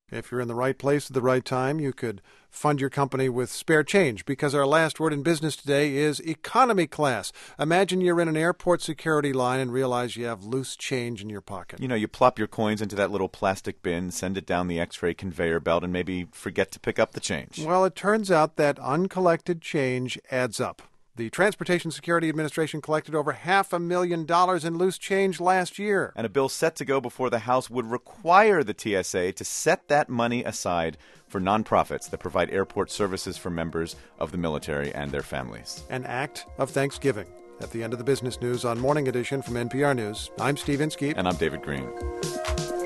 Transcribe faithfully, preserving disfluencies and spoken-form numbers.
If you're in the right place at the right time, you could fund your company with spare change, because our last word in business today is economy class. Imagine you're in an airport security line and realize you have loose change in your pocket. You know, you plop your coins into that little plastic bin, send it down the X-ray conveyor belt, and maybe forget to pick up the change. Well, it turns out that uncollected change adds up. The Transportation Security Administration collected over half a million dollars in loose change last year. And a bill set to go before the House would require the T S A to set that money aside for nonprofits that provide airport services for members of the military and their families. An act of thanksgiving. At the end of the business news on Morning Edition from N P R News, I'm Steve Inskeep. And I'm David Green.